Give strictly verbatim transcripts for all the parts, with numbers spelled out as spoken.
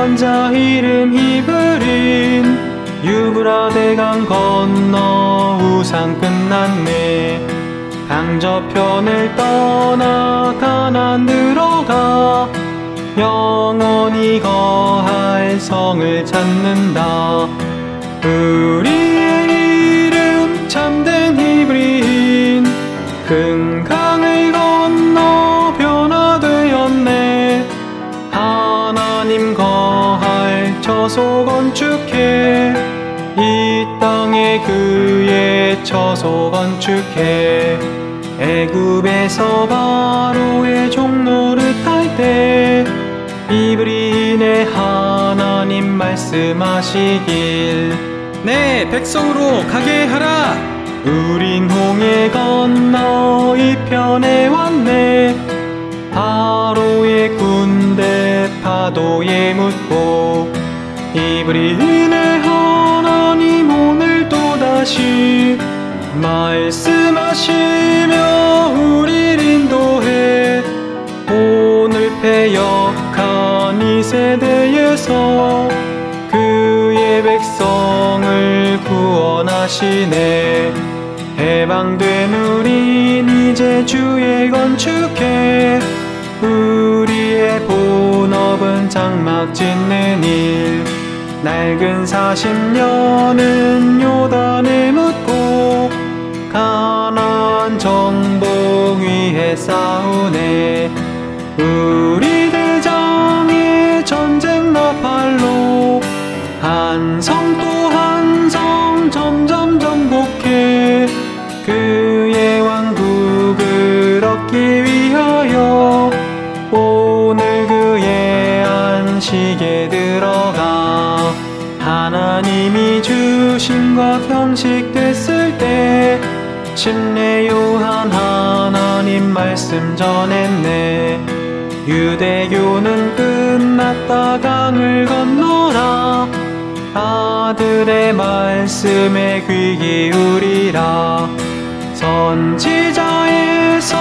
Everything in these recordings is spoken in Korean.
위대한 자 이름 히브린 유브라데강 건너 우상 끝났네. 강저편을 떠나 가나안 들어가 영원히 거할 성을 찾는다. 우리의 이름 참된 히브리인 큰 강을 건너 변화되었네. 하나님 거할 처소 건축해 이 땅에 그의 처소 건축해. 애굽에서 바로의 종노릇 할 때 이브리인의 하나님 말씀하시길 네, 백성으로 가게 하라. 우린 홍해 건너 이편에 왔네. 바로의 군대 파도에 묻고 이브리인의 하나님 오늘 또다시 말씀하시며 우릴 인도해. 오늘 패역한 이 세대에서 그의 백성을 구원하시네. 해방된 우린 이제 주의 건축해. 우리의 본업은 장막 짓는 일. 낡은 사십 년은 요단에 묻고 가나안 정복 위해 싸우네. 우리 대장의 전쟁 나팔로 한 성 또 한 성 점점 정복해. 그의 왕국을 얻기 위하여 오늘 그의 안식에 들어가. 하나님이 주신 것 형식됐을 때 침례 요한 하나님 말씀 전했네. 유대교는 끝났다 강을 건너라. 아들의 말씀에 귀 기울이라. 선지자에서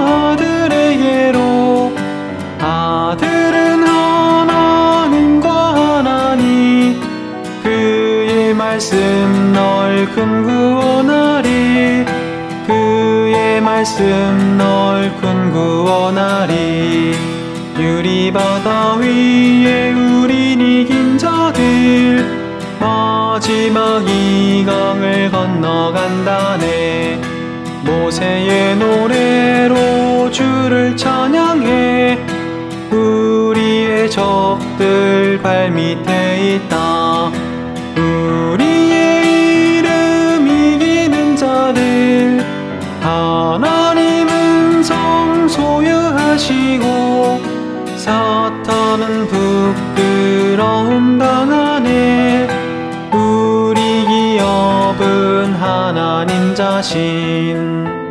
아들에게로 아들은 하나님과 하나니 그의 말씀 널 큰 구원하리. 그의 말씀 널 큰 구원하리. 유리바다 위에 우린 이긴 자들 마지막 이 강을 건너간다네. 모세의 노래로 주를 찬양해. 우리의 적들 발밑에 있다. 우리의 이름 이기는 자들 하나님은 성 소유하시고 사탄은 부끄러움 당하네. 우리 기업은 하나님 자신.